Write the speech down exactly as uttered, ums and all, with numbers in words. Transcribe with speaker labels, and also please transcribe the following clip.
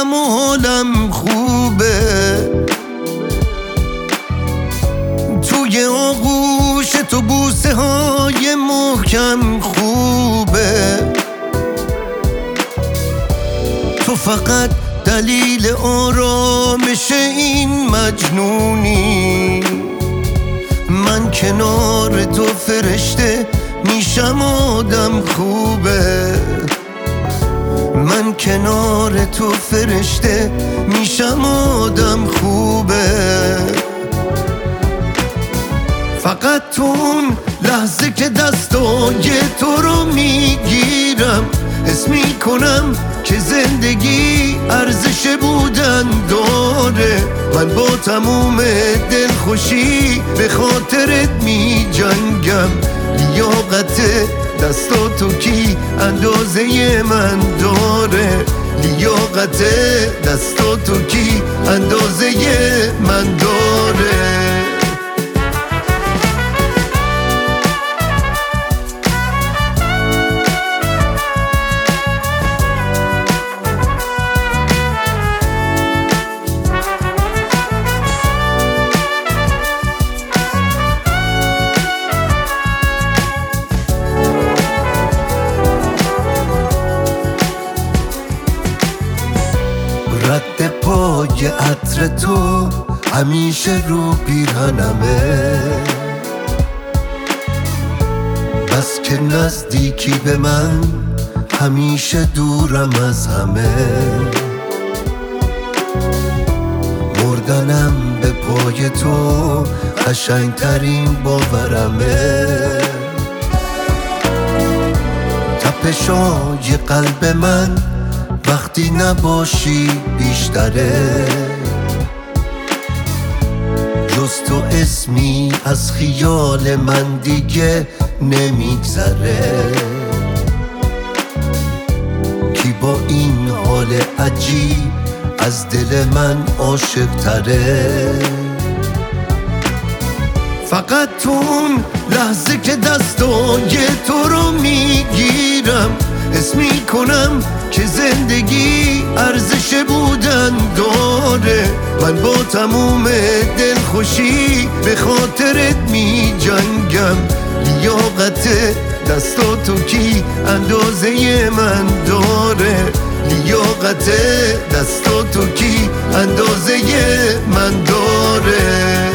Speaker 1: میرم و حالم خوبه، توی آغوش تو بوسه های محکم خوبه. تو فقط دلیل آرامش این مجنونی، من کنار تو فرشته میشم آدم خوبه، من کنار تو فرشته میشم آدم خوبه. فقط تو اون لحظه که دستای تو رو میگیرم حس میکنم که زندگی ارزش بودن داره. من با تموم دلخوشی به خاطرت می جنگم، لیاقت دستاتو کی اندازه من داره، لیاقت دستاتو کی اندازه من داره. رد پای عطر تو همیشه رو پیرهنمه، بس که نزدیکی به من همیشه دورم از همه. مردنم به پای تو قشنگترین باورمه، تپشای قلب من وقتی نباشی بیشتره. جز تو اسمی از خیال من دیگه نمیگذره. کی با این حال عجیب از دل من عاشق تره. فقط تو اون لحظه که دستای تو رو میگیرم حس میکنم که زندگی ارزش بودن داره. من با تموم دلخوشی به خاطرت می جنگم، لیاقت دستاتو کی اندازه من داره، لیاقت دستاتو کی اندازه من داره.